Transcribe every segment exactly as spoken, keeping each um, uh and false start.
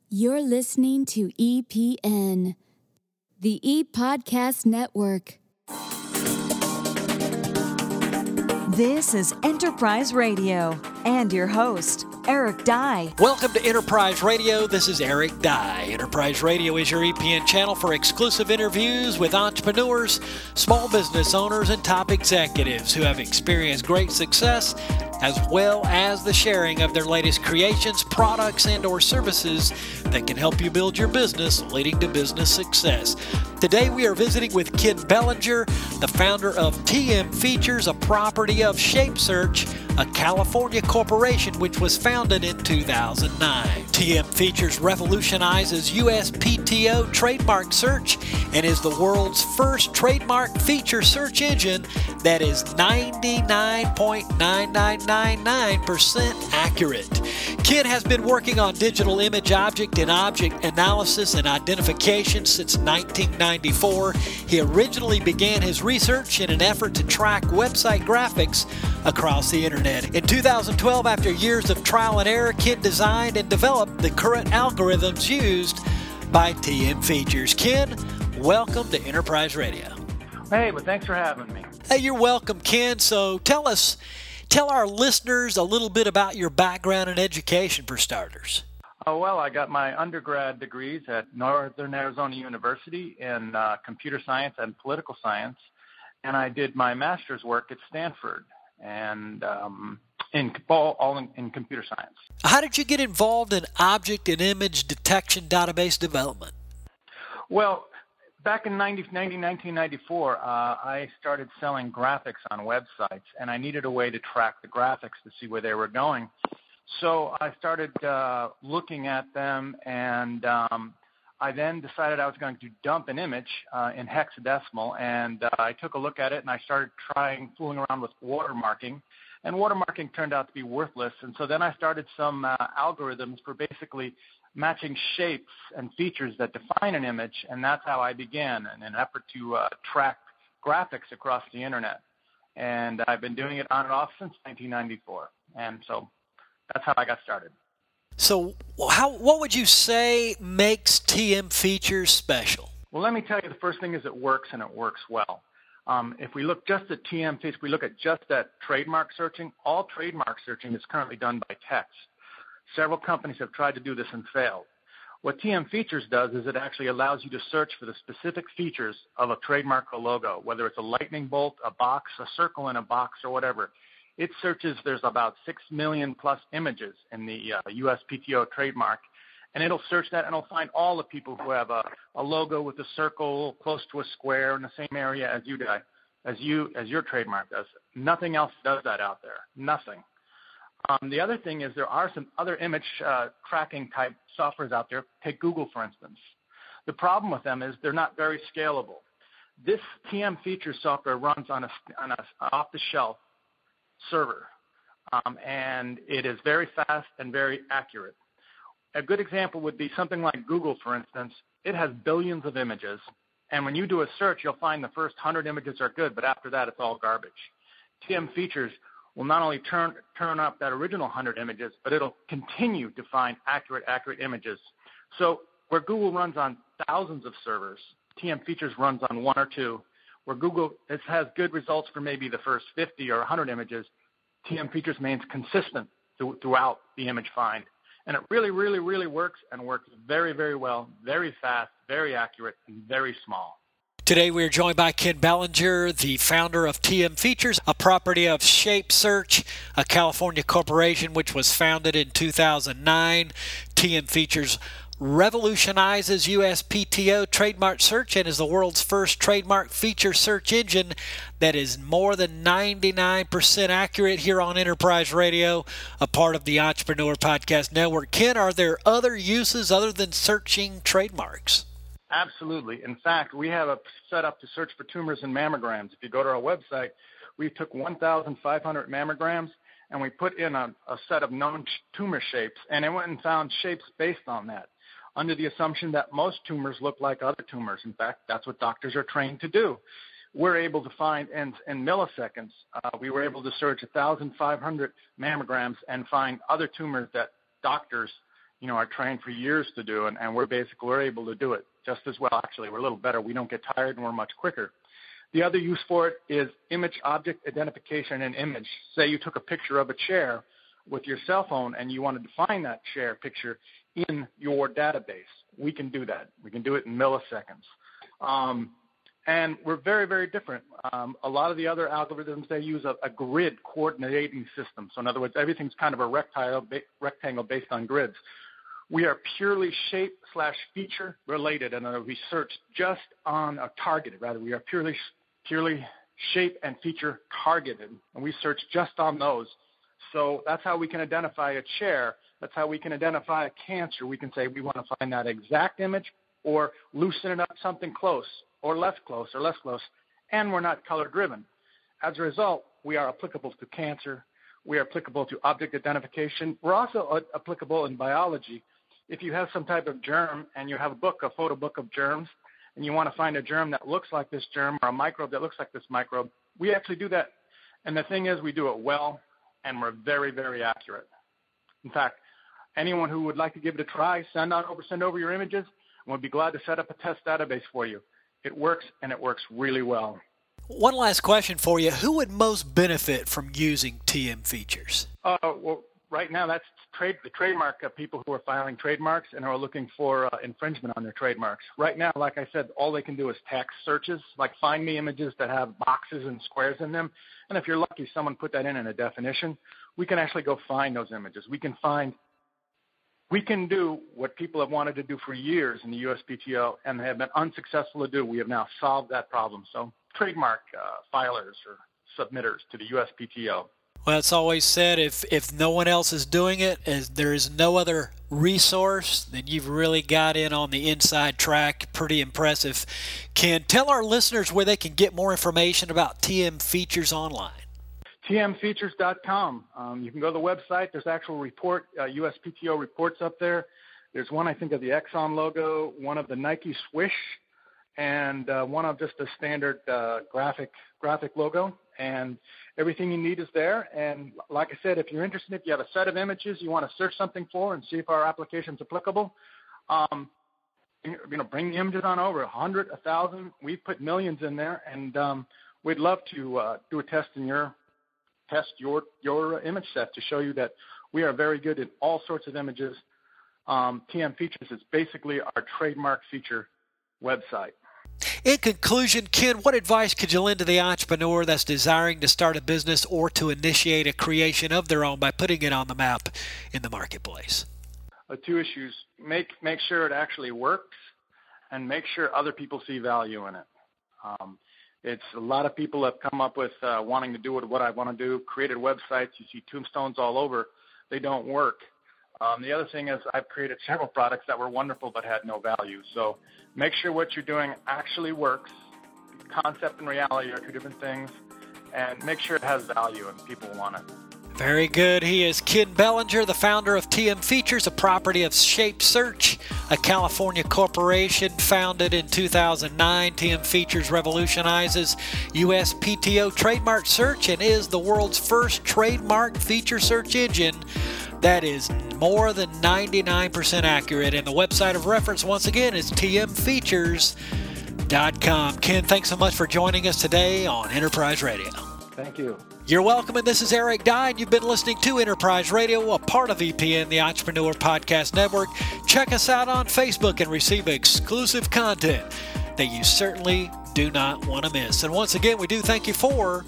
You're listening to E P N, the E-Podcast Network. This is Enterprise Radio and your host, Eric Dye. Welcome to Enterprise Radio. This is Eric Dye. Enterprise Radio is your E P N channel for exclusive interviews with entrepreneurs, small business owners, and top executives who have experienced great success, as well as the sharing of their latest creations, products, and or services that can help you build your business, leading to business success. Today we are visiting with Ken Bellinger, the founder of T M Features, a property of ShapeSearch, a California corporation which was founded in two thousand nine. T M Features revolutionizes U S P T O trademark search and is the world's first trademark feature search engine that is ninety-nine point nine nine nine nine percent accurate. Ken has been working on digital image object and object analysis and identification since nineteen ninety-four. He originally began his research in an effort to track website graphics across the internet. In two thousand twelve, after years of trial and error, Ken designed and developed the current algorithms used by T M Features. Ken, welcome to Enterprise Radio. Hey, well, thanks for having me. Hey, you're welcome, Ken. So tell us, tell our listeners a little bit about your background and education for starters. Oh, well, I got my undergrad degrees at Northern Arizona University in uh, computer science and political science, and I did my master's work at Stanford, and um, in all, all in, in computer science. How did you get involved in object and image detection database development? Well, back in nineteen ninety-four, uh, I started selling graphics on websites, and I needed a way to track the graphics to see where they were going. So I started uh, looking at them, and um, I then decided I was going to dump an image uh, in hexadecimal, and uh, I took a look at it, and I started trying, fooling around with watermarking, and watermarking turned out to be worthless. And so then I started some uh, algorithms for basically matching shapes and features that define an image, and that's how I began in an effort to uh, track graphics across the internet. And I've been doing it on and off since nineteen ninety-four, and so that's how I got started. So how, what would you say makes T M Features special? Well, let me tell you, the first thing is it works, and it works well. Um, if we look just at T M Features, we look at just at trademark searching, all trademark searching is currently done by text. Several companies have tried to do this and failed. What T M Features does is it actually allows you to search for the specific features of a trademark or logo, whether it's a lightning bolt, a box, a circle in a box, or whatever. It searches, there's about six million plus images in the uh, U S P T O trademark, and it'll search that, and it'll find all the people who have a, a logo with a circle close to a square in the same area as you do, as you as your trademark does. Nothing else does that out there. Nothing. Um, the other thing is there are some other image uh, tracking type softwares out there. Take Google, for instance. The problem with them is they're not very scalable. This T M Features software runs on a on a off-the-shelf server, um, and it is very fast and very accurate. A good example would be something like Google, for instance. It has billions of images, and when you do a search, you'll find the first one hundred images are good, but after that, it's all garbage. T M Features will not only turn turn up that original one hundred images, but it'll continue to find accurate, accurate images. So where Google runs on thousands of servers, T M Features runs on one or two. Where Google has good results for maybe the first fifty or one hundred images, T M Features remains consistent th- throughout the image find. And it really, really, really works, and works very, very well, very fast, very accurate, and very small. Today we are joined by Ken Bellinger, the founder of T M Features, a property of ShapeSearch, a California corporation which was founded in two thousand nine. T M Features revolutionizes U S P T O trademark search and is the world's first trademark feature search engine that is more than ninety-nine percent accurate here on Enterprise Radio, a part of the Entrepreneur Podcast Network. Ken, are there other uses other than searching trademarks? Absolutely. In fact, we have a setup to search for tumors and mammograms. If you go to our website, we took one thousand five hundred mammograms and we put in a, a set of known tumor shapes, and it went and found shapes based on that, under the assumption that most tumors look like other tumors. In fact, that's what doctors are trained to do. We're able to find, in, in milliseconds, uh, we were able to search one thousand five hundred mammograms and find other tumors that doctors you know, are trained for years to do, and, and we're basically we're able to do it just as well. Actually, we're a little better. We don't get tired, and we're much quicker. The other use for it is image object identification and image. Say you took a picture of a chair with your cell phone and you wanted to find that chair picture in your database. We can do that. We can do it in milliseconds. Um, and we're very, very different. Um, a lot of the other algorithms, they use a, a grid coordinating system. So in other words, everything's kind of a rectangle, ba- rectangle based on grids. We are purely shape slash feature related, and we search just on a targeted. Rather, we are purely purely shape and feature targeted, and we search just on those. So that's how we can identify a chair. That's how we can identify a cancer. We can say we want to find that exact image or loosen it up something close or less close or less close, and we're not color driven. As a result, we are applicable to cancer. We are applicable to object identification. We're also applicable in biology. If you have some type of germ and you have a book, a photo book of germs, and you want to find a germ that looks like this germ or a microbe that looks like this microbe, we actually do that. And the thing is, we do it well, and we're very, very accurate. In fact, anyone who would like to give it a try, send on over, send over your images, and we'll be glad to set up a test database for you. It works, and it works really well. One last question for you. Who would most benefit from using T M features? Uh, well, right now, that's trade the trademark of people who are filing trademarks and are looking for uh, infringement on their trademarks. Right now, like I said, all they can do is text searches, like find me images that have boxes and squares in them. And if you're lucky, someone put that in in a definition. We can actually go find those images. We can find, we can do what people have wanted to do for years in the U S P T O and have been unsuccessful to do. We have now solved that problem. So trademark uh, filers or submitters to the U S P T O. Well, it's always said if, if no one else is doing it, as there is no other resource, then you've really got in on the inside track. Pretty impressive. Ken, tell our listeners where they can get more information about T M Features online. T M features dot com. Um, you can go to the website. There's actual report, uh, U S P T O reports up there. There's one, I think, of the Exxon logo, one of the Nike Swish, and uh, one of just a standard uh, graphic graphic logo. And everything you need is there. And like I said, if you're interested, if you have a set of images you want to search something for and see if our application is applicable, um, you know, bring the images on over, a hundred, a thousand. We've put millions in there, and um, we'd love to uh, do a test in your test your your image set to show you that we are very good in all sorts of images. Um, T M Features is basically our trademark feature website. In conclusion, Ken, what advice could you lend to the entrepreneur that's desiring to start a business or to initiate a creation of their own by putting it on the map in the marketplace? Uh, two issues. Make make sure it actually works, and make sure other people see value in it. Um, it's a lot of people have come up with uh, wanting to do what, what I want to do, created websites. You see tombstones all over. They don't work. Um, the other thing is I've created several products that were wonderful but had no value. So make sure what you're doing actually works. Concept and reality are two different things. And make sure it has value and people want it. Very good. He is Ken Bellinger, the founder of T M Features, a property of Shape Search, a California corporation founded in two thousand nine. T M Features revolutionizes U S P T O trademark search and is the world's first trademark feature search engine that is more than ninety-nine percent accurate. And the website of reference, once again, is T M features dot com. Ken, thanks so much for joining us today on Enterprise Radio. Thank you. You're welcome, and this is Eric Dye, and you've been listening to Enterprise Radio, a part of E P N, the Entrepreneur Podcast Network. Check us out on Facebook and receive exclusive content that you certainly do not want to miss. And once again, we do thank you for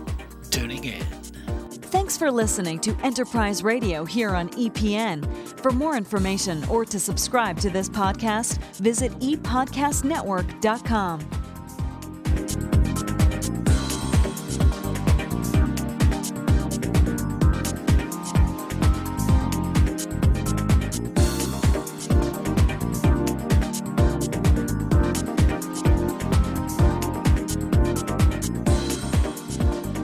tuning in. Thanks for listening to Enterprise Radio here on E P N. For more information or to subscribe to this podcast, visit e podcast network dot com.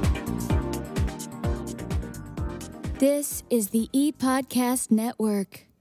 This is the E-Podcast Network.